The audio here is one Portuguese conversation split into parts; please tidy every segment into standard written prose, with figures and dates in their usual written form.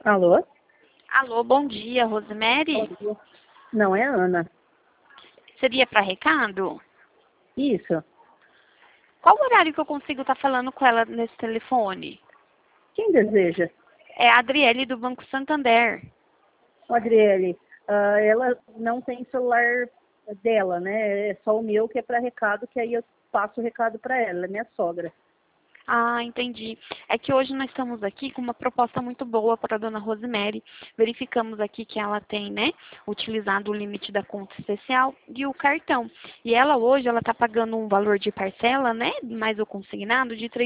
Alô? Alô, bom dia, Rosemary. Bom dia. Não, é a Ana. Seria para recado? Isso. Qual o horário que eu consigo estar falando com ela nesse telefone? Quem deseja? É a Adriele do Banco Santander. Adriele, ela não tem celular dela, né? É só o meu que é para recado, que aí eu passo o recado para ela. Ela é minha sogra. Ah, entendi. É que hoje nós estamos aqui com uma proposta muito boa para a dona Rosemary. Verificamos aqui que ela tem, né, utilizado o limite da conta especial e o cartão. E ela hoje, ela está pagando um valor de parcela, né, mais o consignado, de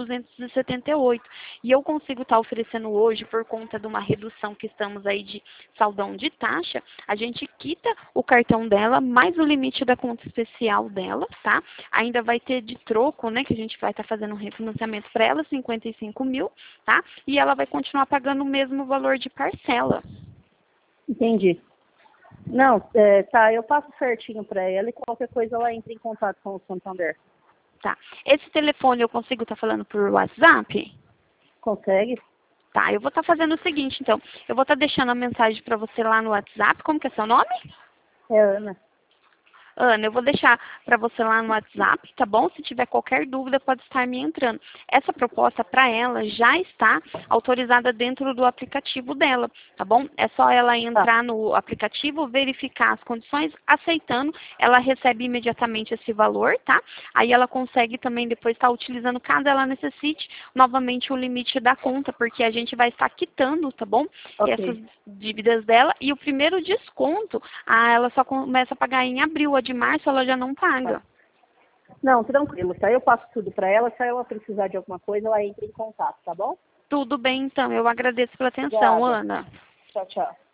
3.278. E eu consigo estar oferecendo hoje, por conta de uma redução que estamos aí de saldão de taxa, a gente quita o cartão dela, mais o limite da conta especial dela, tá? Ainda vai ter de troco, né, que a gente vai estar fazendo um refinanciamento para ela, 55 mil, tá? E ela vai continuar pagando o mesmo valor de parcela. Entendi. Não, tá, eu passo certinho para ela e qualquer coisa ela entra em contato com o Santander. Tá. Esse telefone eu consigo estar falando por WhatsApp? Consegue? Tá, eu vou estar fazendo o seguinte, então. Eu vou estar deixando a mensagem para você lá no WhatsApp. Como que é seu nome? É Ana. Ana, eu vou deixar para você lá no WhatsApp, tá bom? Se tiver qualquer dúvida, pode estar me entrando. Essa proposta para ela já está autorizada dentro do aplicativo dela, tá bom? É só ela entrar no aplicativo, verificar as condições, aceitando, ela recebe imediatamente esse valor, tá? Aí ela consegue também depois estar utilizando, caso ela necessite, novamente o limite da conta, porque a gente vai estar quitando, tá bom? Ok. Essas dívidas dela e o primeiro desconto, ela só começa a pagar em abril. A de março ela já não paga. Não, tranquilo, tá? Eu passo tudo para ela. Se ela precisar de alguma coisa, ela entra em contato, tá bom? Tudo bem, então. Eu agradeço pela atenção, Obrigada. Ana. Tchau, tchau.